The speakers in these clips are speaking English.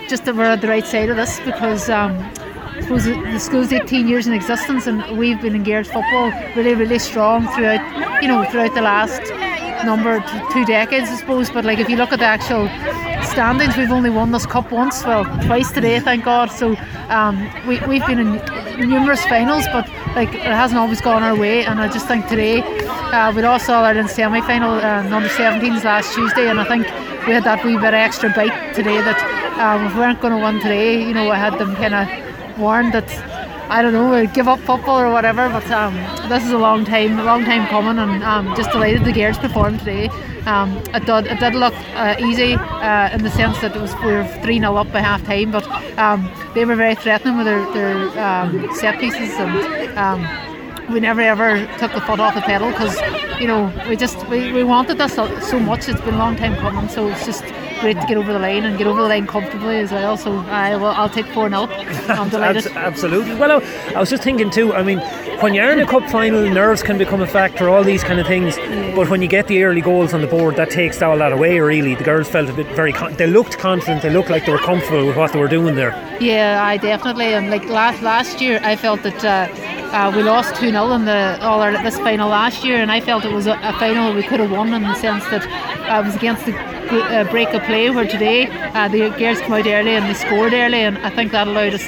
just that we're at the right side of this, because I suppose the school's 18 years in existence, and we've been in Gaels football really, really strong throughout the last two decades, I suppose. But like, if you look at the actual standings, we've only won this cup once, twice today, thank God. So we've been in numerous finals, but like, it hasn't always gone our way. And I just think today we lost All Ireland semi-final in under-17s last Tuesday, and I think we had that wee bit of extra bite today that if we weren't going to win today, I had them kind of warned that, I don't know, we'd give up football or whatever. But this is a long time coming, and I'm just delighted the Gaels performed today. It did look easy in the sense that we were 3-0 up by half time, but they were very threatening with their set pieces, and we never ever took the foot off the pedal, because we wanted this so much. It's been a long time coming, so it's just great to get over the line, and get over the line comfortably as well. So I'll take 4-0. I'm delighted. Absolutely. Well, I was just thinking too, I mean, when you're in a cup final, nerves can become a factor, all these kind of things. Yeah. But when you get the early goals on the board, that takes all that away, really. The girls felt a bit they looked confident, they looked like they were comfortable with what they were doing there. Yeah, I definitely. And like last year, I felt that we lost 2-0 in this final last year, and I felt it was a final we could have won, in the sense that it was against the break of play, where today the Gaels came out early and they scored early, and I think that allowed us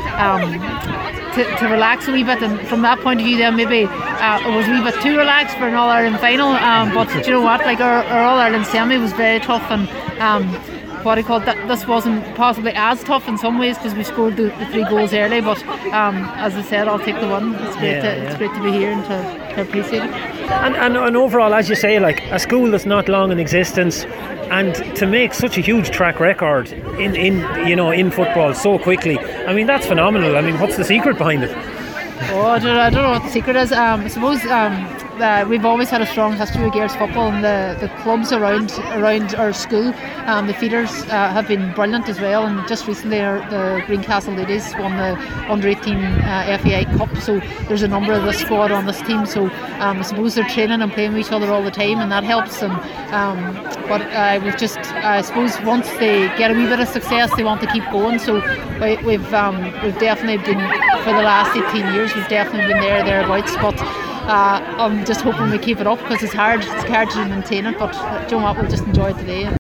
to relax a wee bit. And from that point of view, then maybe it was a wee bit too relaxed for an All Ireland final, but do you know what, like, our All Ireland semi was very tough, and this wasn't possibly as tough in some ways, because we scored the 3 goals early. But as I said, I'll take the one. It's great to be here and to appreciate it. And overall, as you say, like, a school that's not long in existence, and to make such a huge track record in football so quickly, I mean, that's phenomenal. I mean, what's the secret behind it? I don't know what the secret is. I suppose we've always had a strong history with Gaels football, and the clubs around our school, the feeders have been brilliant as well. And just recently the Greencastle ladies won the under-18 FAI Cup, so there's a number of the squad on this team. So I suppose they're training and playing with each other all the time, and that helps. And but I suppose once they get a wee bit of success, they want to keep going. So we've definitely been, for the last 18 years, we've definitely been thereabouts. But I'm just hoping we keep it up, because it's hard to maintain it. But do you know what, we'll just enjoy it today.